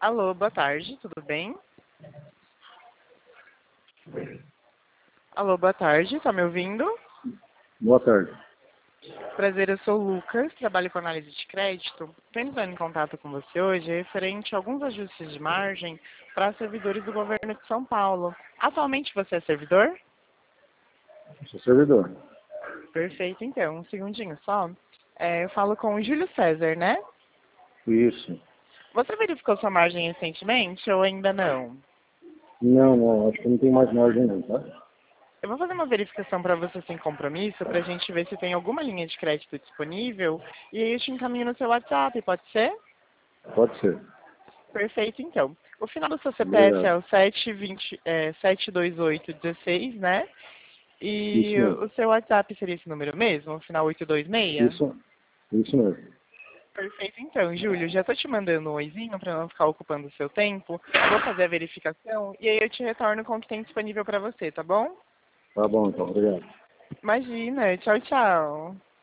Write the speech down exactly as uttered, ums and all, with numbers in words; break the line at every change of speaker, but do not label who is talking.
Alô, boa tarde, tudo bem? Alô, boa tarde, tá me ouvindo?
Boa tarde.
Prazer, eu sou o Lucas, trabalho com análise de crédito. Estou entrando em contato com você hoje referente a alguns ajustes de margem para servidores do governo de São Paulo. Atualmente você é servidor?
Sou servidor.
Perfeito, então, um segundinho só. É, eu falo com o Júlio César, né?
Isso.
Você verificou sua margem recentemente ou ainda não?
Não, não, acho que não tem mais margem não, tá?
Eu vou fazer uma verificação para você sem compromisso, para a gente ver se tem alguma linha de crédito disponível, e aí eu te encaminho no seu WhatsApp, pode ser?
Pode ser.
Perfeito, então. O final do seu C P F é
Obrigado.
o sete vinte, é, sete dois oito um seis, né? E
Isso
o
mesmo.
seu WhatsApp seria esse número mesmo, o final oito dois seis?
Isso, isso mesmo.
Perfeito, então, Júlio, já estou te mandando um oizinho para não ficar ocupando o seu tempo. Vou fazer a verificação e aí eu te retorno com o que tem disponível para você, tá bom?
Tá bom, então. Obrigado.
Imagina, tchau, tchau.